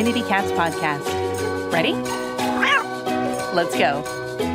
Community Cats podcast. Ready? Let's go.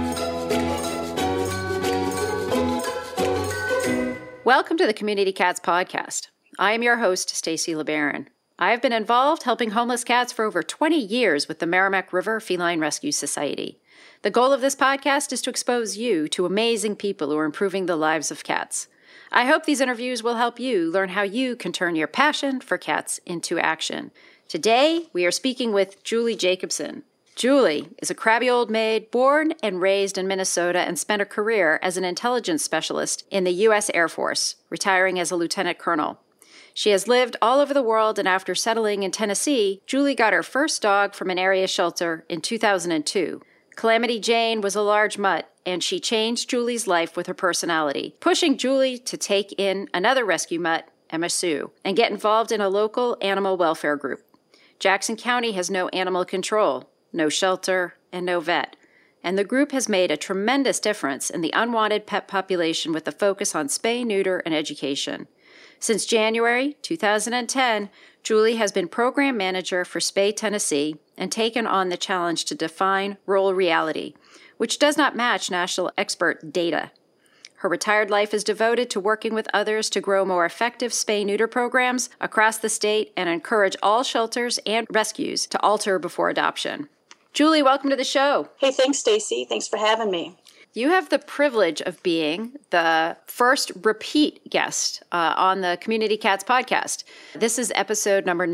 Welcome to the Community Cats podcast. I am your host, Stacy LeBaron. I have been involved helping homeless cats for over 20 years with the Merrimack River Feline Rescue Society. The goal of this podcast is to expose you to amazing people who are improving the lives of cats. I hope these interviews will help you learn how you can turn your passion for cats into action. Today, we are speaking with Julie Jacobson. Julie is a crabby old maid born and raised in Minnesota and spent a career as an intelligence specialist in the U.S. Air Force, retiring as a lieutenant colonel. She has lived all over the world, and after settling in Tennessee, Julie got her first dog from an area shelter in 2002. Calamity Jane was a large mutt, and she changed Julie's life with her personality, pushing Julie to take in another rescue mutt, Emma Sue, and get involved in a local animal welfare group. Jackson County has no animal control, no shelter, and no vet, and the group has made a tremendous difference in the unwanted pet population with a focus on spay, neuter, and education. Since January 2010, Julie has been program manager for Spay Tennessee and taken on the challenge to define rural reality, which does not match national expert data. Her retired life is devoted to working with others to grow more effective spay-neuter programs across the state and encourage all shelters and rescues to alter before adoption. Julie, welcome to the show. Hey, thanks, Stacy. Thanks for having me. You have the privilege of being the first repeat guest on the Community Cats podcast. This is episode number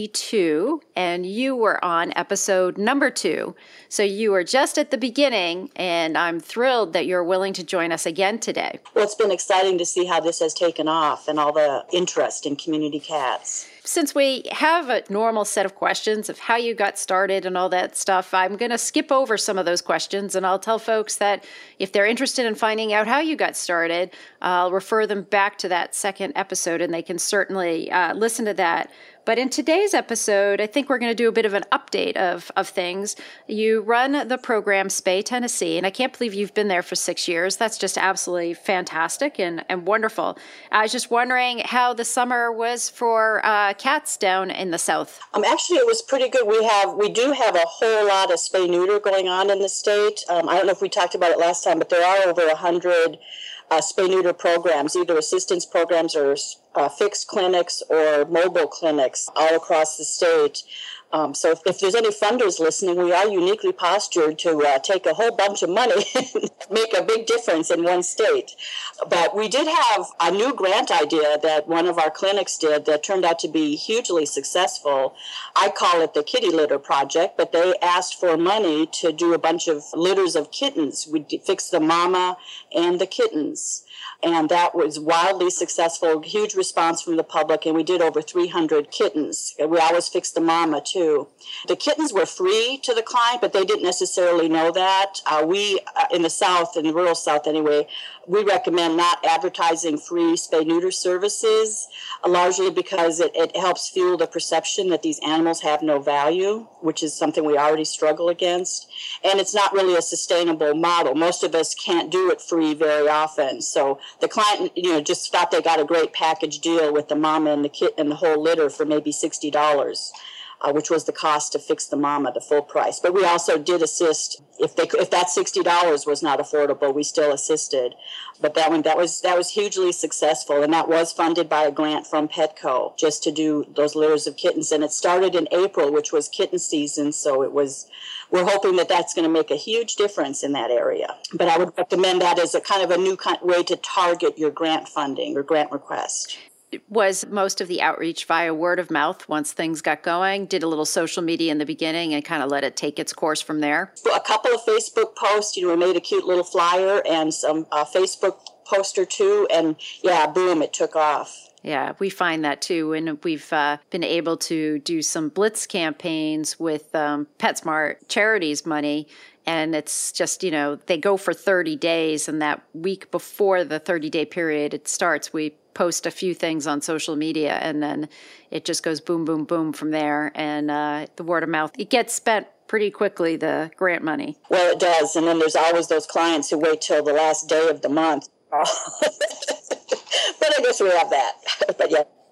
92, and you were on episode number 2. So you were just at the beginning, and I'm thrilled that you're willing to join us again today. Well, it's been exciting to see how this has taken off and all the interest in community cats. Since we have a normal set of questions of how you got started and all that stuff, I'm going to skip over some of those questions, and I'll tell folks that if they're interested in finding out how you got started, I'll refer them back to that second episode, and they can certainly listen to that. But in today's episode, I think we're going to do a bit of an update of things. You run the program Spay Tennessee, and I can't believe you've been there for 6 years. That's just absolutely fantastic and wonderful. I was just wondering how the summer was for cats down in the South. Actually, it was pretty good. We do have a whole lot of spay-neuter going on in the state. I don't know if we talked about it last time, but there are over 100 spay-neuter programs, either assistance programs or fixed clinics or mobile clinics all across the state. So if there's any funders listening, we are uniquely postured to take a whole bunch of money and make a big difference in one state. But we did have a new grant idea that one of our clinics did that turned out to be hugely successful. I call it the Kitty Litter Project, but they asked for money to do a bunch of litters of kittens. We fixed the mama and the kittens. And that was wildly successful, huge response from the public, and we did over 300 kittens. We always fixed the mama, too. The kittens were free to the client, but they didn't necessarily know that. We, in the South, in the rural South anyway, we recommend not advertising free spay-neuter services, largely because it helps fuel the perception that these animals have no value, which is something we already struggle against. And it's not really a sustainable model. Most of us can't do it free very often. So the client, just thought they got a great package deal with the mama and the kitten and the whole litter for maybe $60. Which was the cost to fix the mama, the full price. But we also did assist if that $60 was not affordable, we still assisted. But that was hugely successful, and that was funded by a grant from Petco just to do those litters of kittens. And it started in April, which was kitten season, so we're hoping that that's going to make a huge difference in that area. But I would recommend that as a kind of a new way to target your grant funding or grant request. Was most of the outreach via word of mouth once things got going? Did a little social media in the beginning and kind of let it take its course from there? A couple of Facebook posts, we made a cute little flyer and some Facebook post or two, and yeah, boom, it took off. Yeah, we find that too. And we've been able to do some blitz campaigns with PetSmart charities money. And it's just, they go for 30 days. And that week before the 30-day period it starts, we post a few things on social media. And then it just goes boom, boom, boom from there. And the word of mouth, it gets spent pretty quickly, the grant money. Well, it does. And then there's always those clients who wait till the last day of the month. But I guess we have that. But yeah.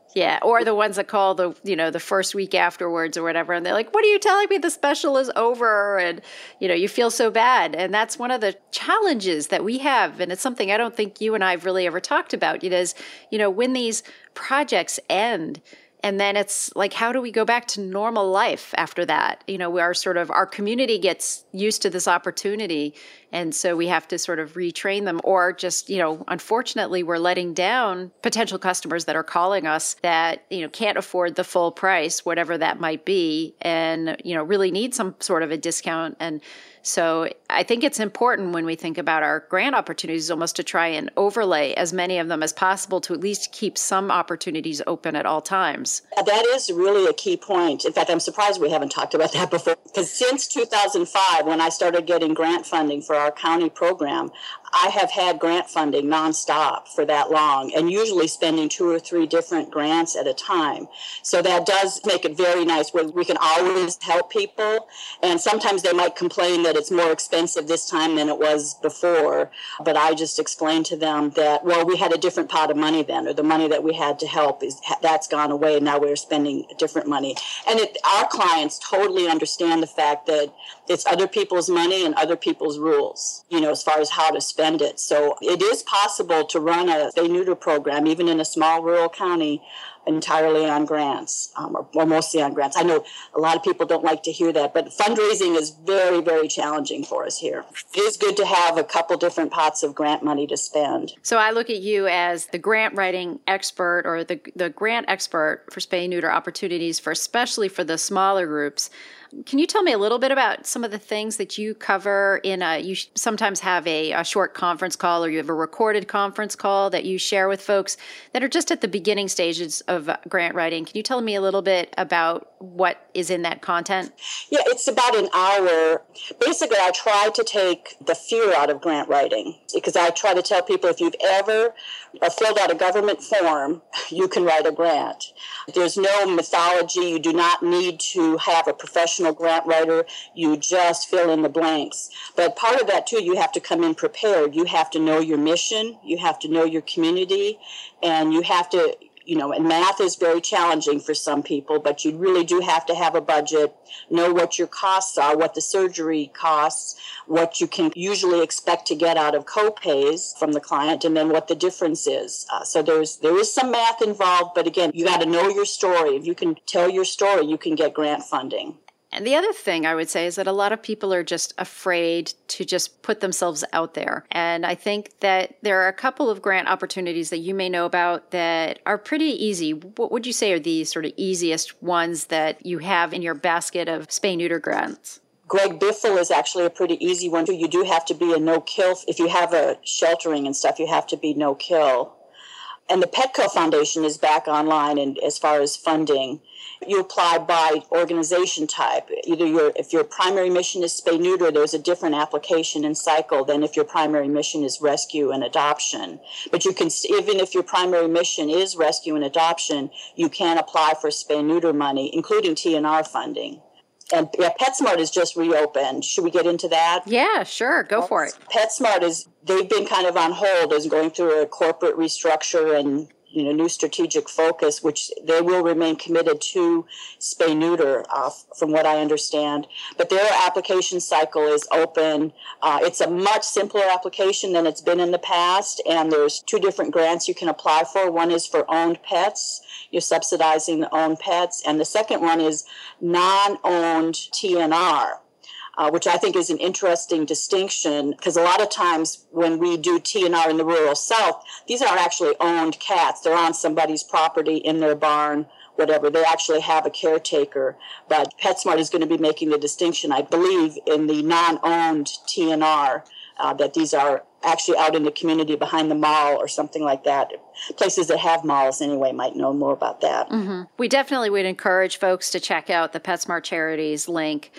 Yeah, or the ones that call the first week afterwards or whatever, and they're like, "What are you telling me? The special is over," and you feel so bad, and that's one of the challenges that we have, and it's something I don't think you and I have really ever talked about. It is, when these projects end. And then it's like, how do we go back to normal life after that? Our community gets used to this opportunity. And so we have to sort of retrain them, or just, unfortunately, we're letting down potential customers that are calling us that, can't afford the full price, whatever that might be, and, really need some sort of a discount. And so I think it's important when we think about our grant opportunities almost to try and overlay as many of them as possible to at least keep some opportunities open at all times. That is really a key point. In fact, I'm surprised we haven't talked about that before, because since 2005, when I started getting grant funding for our county program, I have had grant funding nonstop for that long, and usually spending 2 or 3 different grants at a time. So that does make it very nice where we can always help people. And sometimes they might complain that it's more expensive this time than it was before. But I just explained to them that, well, we had a different pot of money then, or the money that we had to help that's gone away. Now we're spending different money. And our clients totally understand the fact that it's other people's money and other people's rules, as far as how to spend it. So it is possible to run a spay-neuter program, even in a small rural county, entirely on grants, or mostly on grants. I know a lot of people don't like to hear that, but fundraising is very, very challenging for us here. It is good to have a couple different pots of grant money to spend. So I look at you as the grant writing expert, or the grant expert for spay-neuter opportunities, especially for the smaller groups. Can you tell me a little bit about some of the things that you cover you sometimes have a short conference call, or you have a recorded conference call that you share with folks that are just at the beginning stages of grant writing. Can you tell me a little bit about what is in that content? Yeah, it's about an hour. Basically, I try to take the fear out of grant writing, because I try to tell people, if you've ever filled out a government form, you can write a grant. There's no mythology. You do not need to have a professional grant writer. You just fill in the blanks. But part of that, too, you have to come in prepared. You have to know your mission. You have to know your community. And you have to, and math is very challenging for some people, but you really do have to have a budget, know what your costs are, what the surgery costs, what you can usually expect to get out of co-pays from the client, and then what the difference is. So there is some math involved, but again, you got to know your story. If you can tell your story, you can get grant funding. And the other thing I would say is that a lot of people are just afraid to just put themselves out there. And I think that there are a couple of grant opportunities that you may know about that are pretty easy. What would you say are the sort of easiest ones that you have in your basket of spay-neuter grants? Greg Biffle is actually a pretty easy one. You do have to be a no-kill. If you have a sheltering and stuff, you have to be no-kill. And the Petco Foundation is back online, and as far as funding, you apply by organization type. If your primary mission is spay-neuter, there's a different application and cycle than if your primary mission is rescue and adoption. But you can, even if your primary mission is rescue and adoption, you can apply for spay-neuter money, including TNR funding. And PetSmart is just reopened. Should we get into that? Yeah, sure. Go for it. PetSmart they've been kind of on hold as going through a corporate restructure and new strategic focus, which they will remain committed to spay-neuter, from what I understand. But their application cycle is open. It's a much simpler application than it's been in the past, and there's 2 different grants you can apply for. One is for owned pets. You're subsidizing the owned pets. And the second one is non-owned TNR. Which I think is an interesting distinction, because a lot of times when we do TNR in the rural South, these are actually owned cats. They're on somebody's property, in their barn, whatever. They actually have a caretaker. But PetSmart is going to be making the distinction, I believe, in the non-owned TNR, that these are actually out in the community behind the mall or something like that. Places that have malls anyway might know more about that. Mm-hmm. We definitely would encourage folks to check out the PetSmart Charities link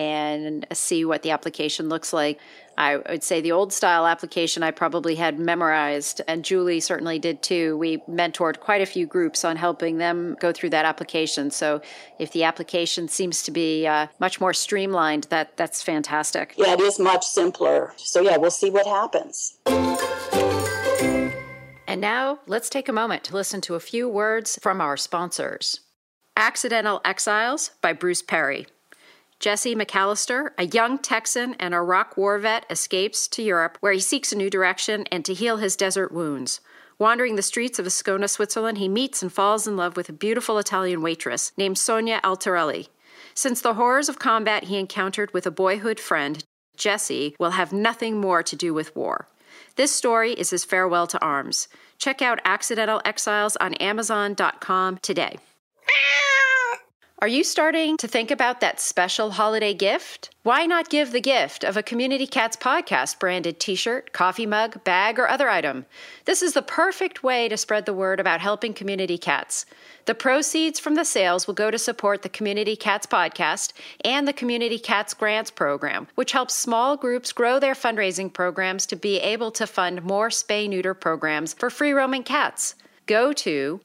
and see what the application looks like. I would say the old style application I probably had memorized, and Julie certainly did too. We mentored quite a few groups on helping them go through that application. So if the application seems to be much more streamlined, that's fantastic. Yeah, it is much simpler. So yeah, we'll see what happens. And now, let's take a moment to listen to a few words from our sponsors. Accidental Exiles by Bruce Perry. Jesse McAllister, a young Texan and Iraq war vet, escapes to Europe where he seeks a new direction and to heal his desert wounds. Wandering the streets of Ascona, Switzerland, he meets and falls in love with a beautiful Italian waitress named Sonia Altarelli. Since the horrors of combat he encountered with a boyhood friend, Jesse will have nothing more to do with war. This story is his farewell to arms. Check out Accidental Exiles on Amazon.com today. Are you starting to think about that special holiday gift? Why not give the gift of a Community Cats Podcast branded t-shirt, coffee mug, bag, or other item? This is the perfect way to spread the word about helping community cats. The proceeds from the sales will go to support the Community Cats Podcast and the Community Cats Grants Program, which helps small groups grow their fundraising programs to be able to fund more spay-neuter programs for free-roaming cats. Go to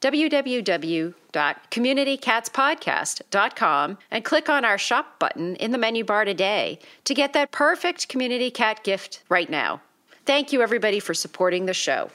www.communitycatspodcast.com and click on our shop button in the menu bar today to get that perfect community cat gift right now. Thank you, everybody, for supporting the show.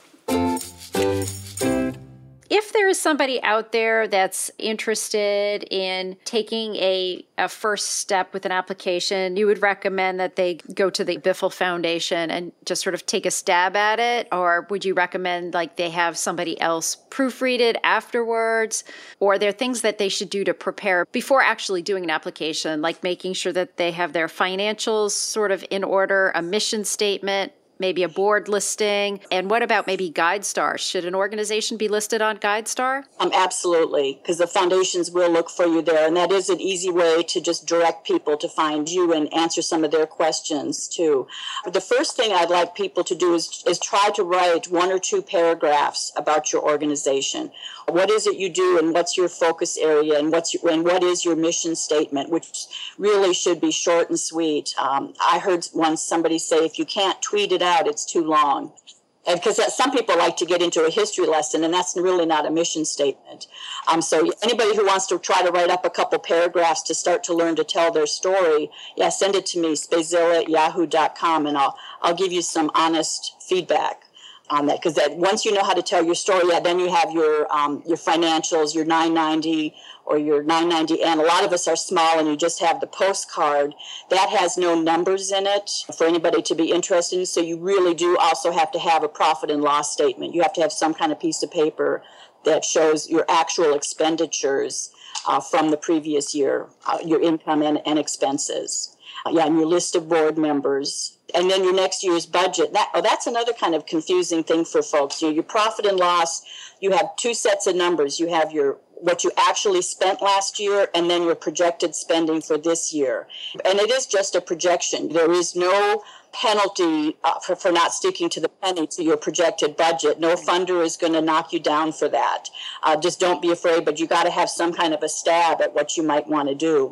If there is somebody out there that's interested in taking a first step with an application, you would recommend that they go to the Biffle Foundation and just sort of take a stab at it? Or would you recommend like they have somebody else proofread it afterwards? Or are there things that they should do to prepare before actually doing an application, like making sure that they have their financials sort of in order, a mission statement, maybe a board listing? And what about maybe GuideStar? Should an organization be listed on GuideStar? Absolutely, because the foundations will look for you there. And that is an easy way to just direct people to find you and answer some of their questions, too. The first thing I'd like people to do is try to write 1 or 2 paragraphs about your organization. What is it you do, and what's your focus area, and what is your mission statement, which really should be short and sweet. I heard once somebody say, if you can't tweet it out, it's too long. And because some people like to get into a history lesson, and that's really not a mission statement. So anybody who wants to try to write up a couple paragraphs to start to learn to tell their story, send it to me, spayzilla@yahoo.com, and I'll give you some honest feedback on that. Because once you know how to tell your story, then you have your financials, your 990 or your 990, and a lot of us are small, and you just have the postcard. That has no numbers in it for anybody to be interested in, so you really do also have to have a profit and loss statement. You have to have some kind of piece of paper that shows your actual expenditures from the previous year, your income and expenses. And your list of board members. And then your next year's budget. That's another kind of confusing thing for folks. Your profit and loss, you have 2 sets of numbers. You have what you actually spent last year, and then your projected spending for this year. And it is just a projection. There is no penalty for not sticking to the penny to your projected budget. No funder is going to knock you down for that. Just don't be afraid, but you got to have some kind of a stab at what you might want to do.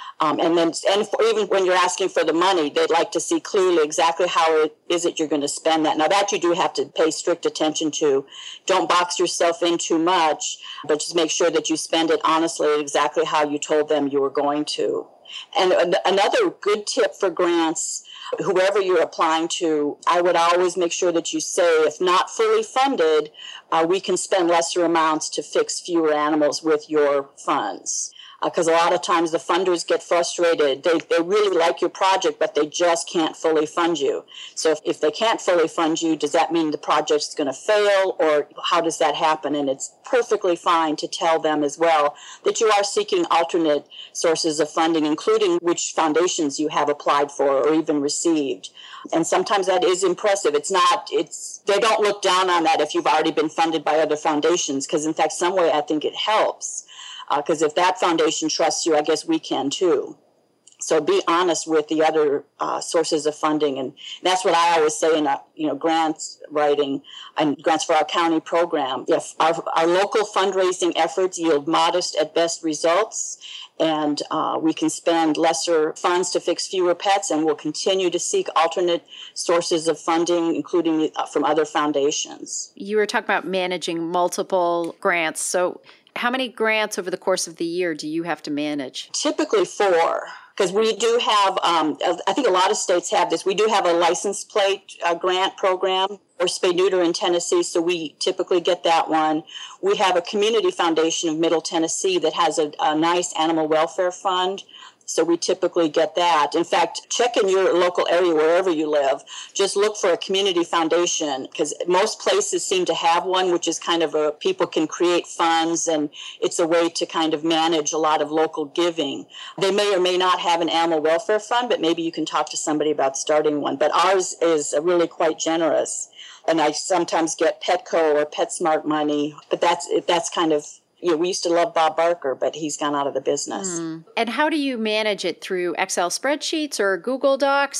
Even when you're asking for the money, they'd like to see clearly exactly how it is that you're going to spend that. Now, that you do have to pay strict attention to. Don't box yourself in too much, but just make sure that you spend it honestly, exactly how you told them you were going to. And another good tip for grants, whoever you're applying to, I would always make sure that you say, if not fully funded, we can spend lesser amounts to fix fewer animals with your funds. Because a lot of times the funders get frustrated. They really like your project, but they just can't fully fund you. So if they can't fully fund you, does that mean the project's going to fail, or how does that happen? And it's perfectly fine to tell them as well that you are seeking alternate sources of funding, including which foundations you have applied for or even received. And sometimes that is impressive. They don't look down on that if you've already been funded by other foundations, because in fact, some way I think it helps. Because if that foundation trusts you, I guess we can too. So be honest with the other sources of funding, and that's what I always say in grants writing and grants for our county program. If our local fundraising efforts yield modest at best results, and we can spend lesser funds to fix fewer pets, and we'll continue to seek alternate sources of funding, including from other foundations. You were talking about managing multiple grants, so how many grants over the course of the year do you have to manage? Typically 4. because we do have, I think a lot of states have this. We do have a license plate grant program for spay-neuter in Tennessee, so we typically get that one. We have a community foundation of Middle Tennessee that has a nice animal welfare fund, so we typically get that. In fact, check in your local area wherever you live. Just look for a community foundation, because most places seem to have one, which is kind of people can create funds, and it's a way to kind of manage a lot of local giving. They may or may not have an animal welfare fund, but maybe you can talk to somebody about starting one. But ours is really quite generous. And I sometimes get Petco or PetSmart money, but that's kind of, we used to love Bob Barker, but he's gone out of the business. And how do you manage it, through Excel spreadsheets or Google Docs?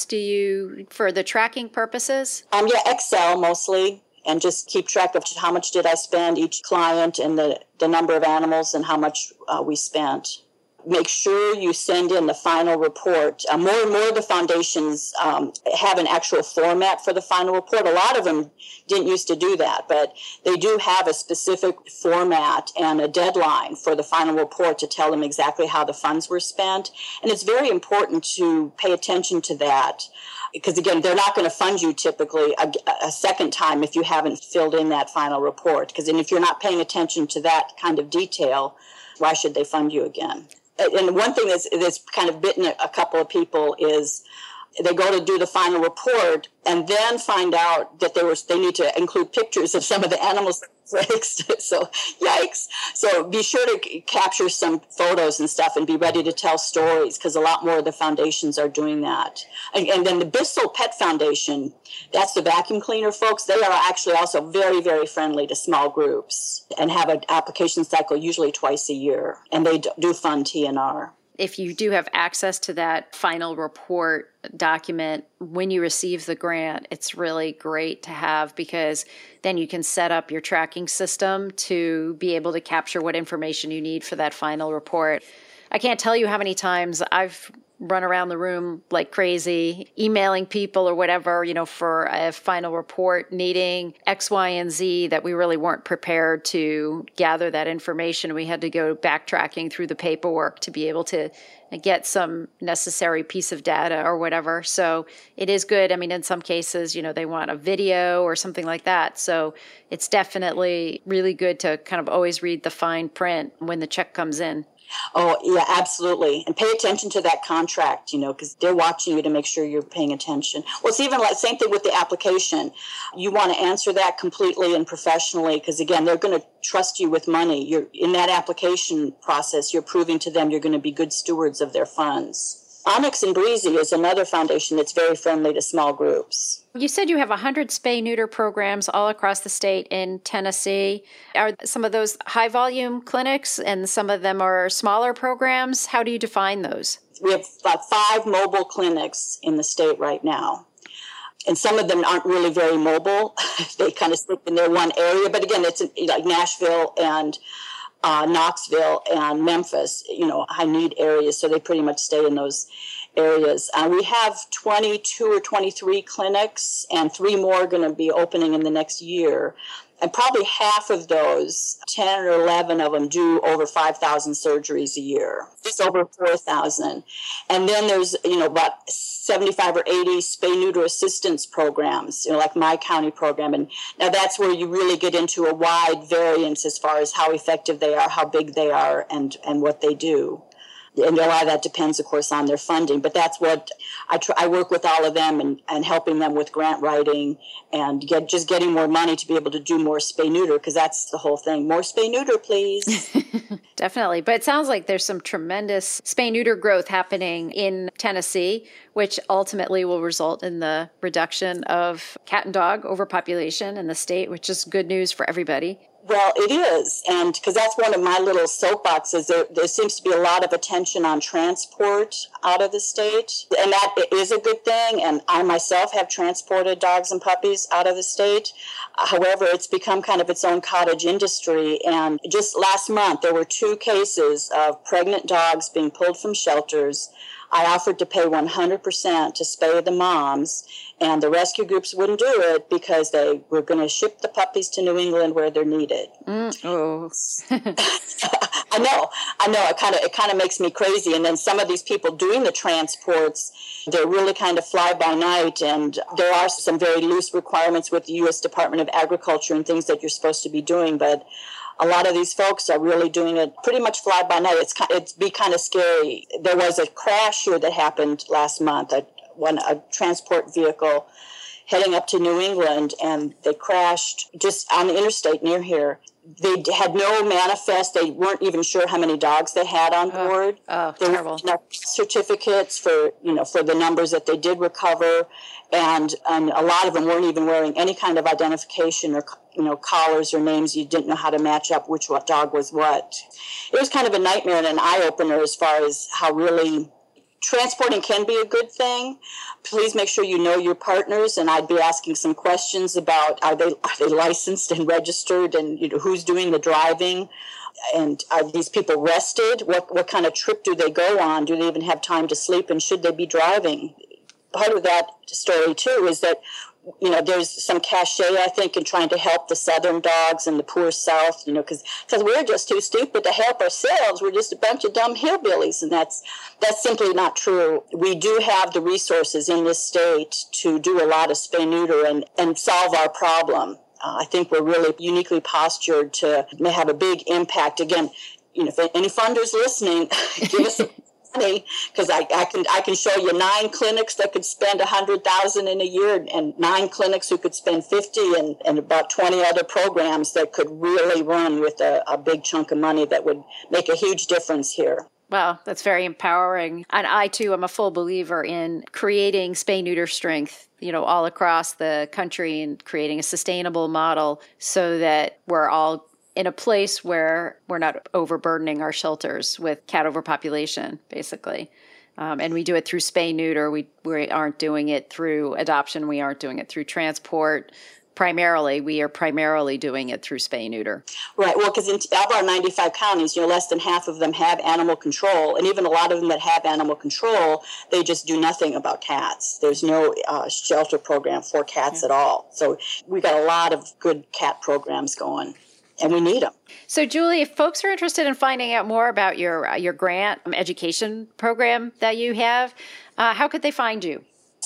For the tracking purposes? Yeah, Excel mostly, and just keep track of how much did I spend each client and the number of animals and how much we spent. Make sure you send in the final report. More and more of the foundations have an actual format for the final report. A lot of them didn't used to do that, but they do have a specific format and a deadline for the final report to tell them exactly how the funds were spent. And it's very important to pay attention to that, because, again, they're not going to fund you typically a second time if you haven't filled in that final report. Because if you're not paying attention to that kind of detail, why should they fund you again? And one thing that's kind of bitten a couple of people is they go to do the final report and then find out that they need to include pictures of some of the animals fixed. So, yikes. So be sure to capture some photos and stuff and be ready to tell stories, because a lot more of the foundations are doing that. And then the Bissell Pet Foundation, that's the vacuum cleaner folks. They are actually also very, very friendly to small groups and have an application cycle usually twice a year. And they do fund TNR. If you do have access to that final report document when you receive the grant, it's really great to have, because then you can set up your tracking system to be able to capture what information you need for that final report. I can't tell you how many times I've run around the room like crazy, emailing people or whatever, for a final report needing X, Y, and Z that we really weren't prepared to gather that information. We had to go backtracking through the paperwork to be able to get some necessary piece of data or whatever. So it is good. I mean, in some cases, they want a video or something like that. So it's definitely really good to kind of always read the fine print when the check comes in. Oh, yeah, absolutely. And pay attention to that contract, because they're watching you to make sure you're paying attention. Well, it's even like same thing with the application. You want to answer that completely and professionally, because, again, they're going to trust you with money. You're in that application process, you're proving to them you're going to be good stewards of their funds. Onyx and Breezy is another foundation that's very friendly to small groups. You said you have 100 spay-neuter programs all across the state in Tennessee. Are some of those high-volume clinics and some of them are smaller programs? How do you define those? We have about 5 mobile clinics in the state right now. And some of them aren't really very mobile. They kind of stick in their one area. But again, it's like Nashville and Knoxville and Memphis, high-need areas, so they pretty much stay in those areas. We have 22 or 23 clinics, and 3 more are going to be opening in the next year. And probably half of those, 10 or 11 of them, do over 5,000 surgeries a year, just over 4,000. And then there's, about 75 or 80 spay-neuter assistance programs, like my county program. And now that's where you really get into a wide variance as far as how effective they are, how big they are, and what they do. And a lot of that depends, of course, on their funding. But that's what I work with all of them and helping them with grant writing and getting more money to be able to do more spay-neuter, because that's the whole thing. More spay-neuter, please. Definitely. But it sounds like there's some tremendous spay-neuter growth happening in Tennessee, which ultimately will result in the reduction of cat and dog overpopulation in the state, which is good news for everybody. Well, it is, and because that's one of my little soapboxes, there seems to be a lot of attention on transport out of the state, and that is a good thing, and I myself have transported dogs and puppies out of the state. However, it's become kind of its own cottage industry, and just last month there were 2 cases of pregnant dogs being pulled from shelters. I offered to pay 100% to spay the moms, and the rescue groups wouldn't do it because they were going to ship the puppies to New England where they're needed. Oh. I I know. It kind of makes me crazy. And then some of these people doing the transports, they're really kind of fly by night. And there are some very loose requirements with the U.S. Department of Agriculture and things that you're supposed to be doing. But a lot of these folks are really doing it pretty much fly by night. It's be kind of scary. There was a crash here that happened last month. A transport vehicle heading up to New England, and they crashed just on the interstate near here. They had no manifest. They weren't even sure how many dogs they had on board. Oh, there terrible. were certificates for the numbers that they did recover, and a lot of them weren't even wearing any kind of identification or collars or names. You didn't know how to match up which dog was what. It was kind of a nightmare and an eye-opener as far as how really transporting can be a good thing. Please make sure you know your partners, and I'd be asking some questions about are they licensed and registered, and who's doing the driving, and are these people rested? What kind of trip do they go on? Do they even have time to sleep, and should they be driving? Part of that story too is that there's some cachet, I think, in trying to help the southern dogs and the poor South, because we're just too stupid to help ourselves. We're just a bunch of dumb hillbillies, and that's simply not true. We do have the resources in this state to do a lot of spay-neuter and solve our problem. I think we're really uniquely postured to have a big impact. Again, if any funders listening, give us a because I can show you 9 clinics that could spend $100,000 in a year, and 9 clinics who could spend $50,000, and about 20 other programs that could really run with a big chunk of money that would make a huge difference here. Wow, that's very empowering. And I, too, am a full believer in creating spay-neuter strength, all across the country, and creating a sustainable model so that we're all in a place where we're not overburdening our shelters with cat overpopulation, basically. And we do it through spay-neuter. We aren't doing it through adoption. We aren't doing it through transport. We are primarily doing it through spay-neuter. Right. Well, because of our 95 counties, less than half of them have animal control. And even a lot of them that have animal control, they just do nothing about cats. There's no shelter program for cats at all. So we got a lot of good cat programs going, and we need them. So, Julie, if folks are interested in finding out more about your grant education program that you have, how could they find you?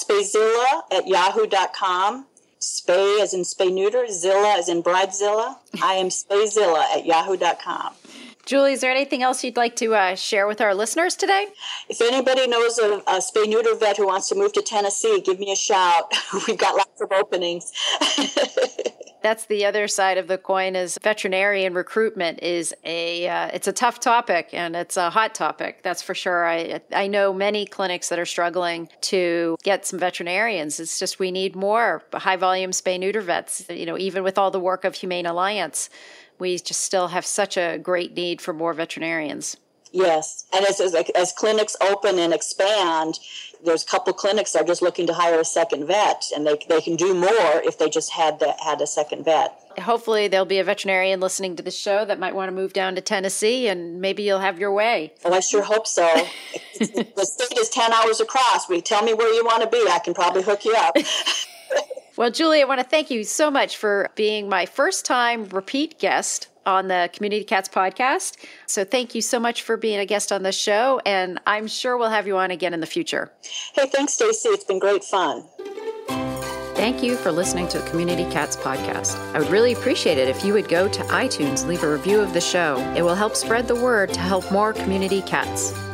Spayzilla@yahoo.com. Spay as in spay-neuter, Zilla as in bridezilla. I am Spayzilla@yahoo.com. Julie, is there anything else you'd like to share with our listeners today? If anybody knows a spay-neuter vet who wants to move to Tennessee, give me a shout. We've got lots of openings. That's the other side of the coin, is veterinarian recruitment is it's a tough topic, and it's a hot topic. That's for sure. I know many clinics that are struggling to get some veterinarians. It's just we need more high volume spay-neuter vets. Even with all the work of Humane Alliance, we just still have such a great need for more veterinarians. Yes, and as clinics open and expand, there's a couple clinics that are just looking to hire a second vet, and they can do more if they just had a second vet. Hopefully there'll be a veterinarian listening to the show that might want to move down to Tennessee, and maybe you'll have your way. Oh, I sure hope so. The state is 10 hours across. Tell me where you want to be. I can probably hook you up. Well, Julie, I want to thank you so much for being my first time repeat guest on the Community Cats podcast. So thank you so much for being a guest on the show, and I'm sure we'll have you on again in the future. Hey, thanks, Stacy. It's been great fun. Thank you for listening to the Community Cats podcast. I would really appreciate it if you would go to iTunes and leave a review of the show. It will help spread the word to help more community cats.